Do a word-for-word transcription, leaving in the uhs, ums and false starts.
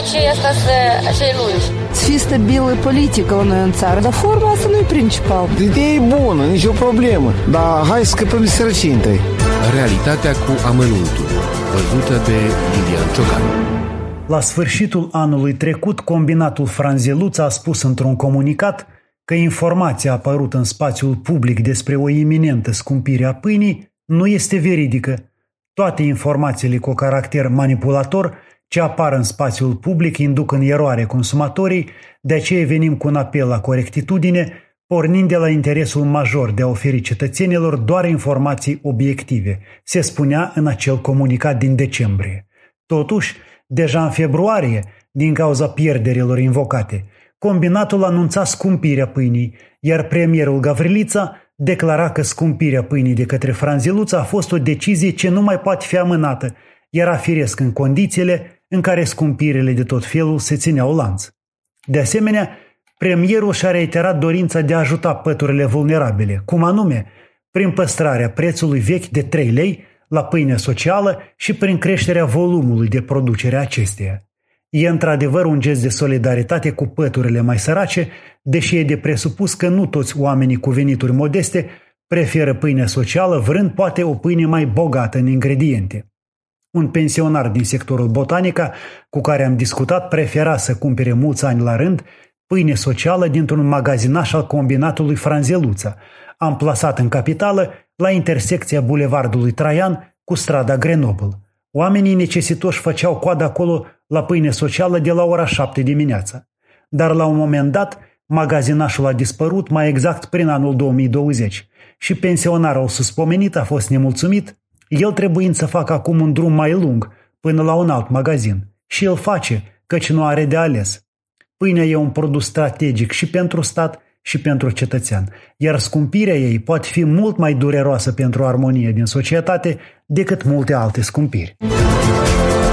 aceea asta să acei lungi. Să fie stabilă politică la noi în țară, dar forma asta nu e principal. Ideea e bună, nicio problemă, dar hai să scăpăm de sărăcie întâi. Realitatea cu amănuntul, văzută de Lilian Ciocan. La sfârșitul anului trecut, combinatul Franzeluța a spus într-un comunicat că informația apărută în spațiul public despre o iminentă scumpire a pâinii nu este veridică. Toate informațiile cu caracter manipulator ce apar în spațiul public induc în eroare consumatorii, de aceea venim cu un apel la corectitudine, pornind de la interesul major de a oferi cetățenilor doar informații obiective, se spunea în acel comunicat din decembrie. Totuși, deja în februarie, din cauza pierderilor invocate, combinatul anunța scumpirea pâinii, iar premierul Gavrilița declara că scumpirea pâinii de către Franzeluța a fost o decizie ce nu mai poate fi amânată, era firesc în condițiile în care scumpirile de tot felul se țineau lanț. De asemenea, premierul și-a reiterat dorința de a ajuta păturile vulnerabile, cum anume, prin păstrarea prețului vechi de trei lei la pâine socială și prin creșterea volumului de producere a acesteia. E într-adevăr un gest de solidaritate cu păturile mai sărace, deși e de presupus că nu toți oamenii cu venituri modeste preferă pâine socială, vrând poate o pâine mai bogată în ingrediente. Un pensionar din sectorul Botanica, cu care am discutat, prefera să cumpere mulți ani la rând pâine socială dintr-un magazinaș al combinatului Franzeluța, amplasat în capitală, la intersecția bulevardului Traian cu strada Grenoble. Oamenii necesitoși făceau coadă acolo la pâine socială de la ora șapte dimineața. Dar la un moment dat, magazinașul a dispărut, mai exact prin anul două mii douăzeci, și pensionarul suspomenit a fost nemulțumit, el trebuind să facă acum un drum mai lung până la un alt magazin. Și îl face, căci nu are de ales. Pâinea e un produs strategic și pentru stat și pentru cetățean, iar scumpirea ei poate fi mult mai dureroasă pentru armonie din societate decât multe alte scumpiri.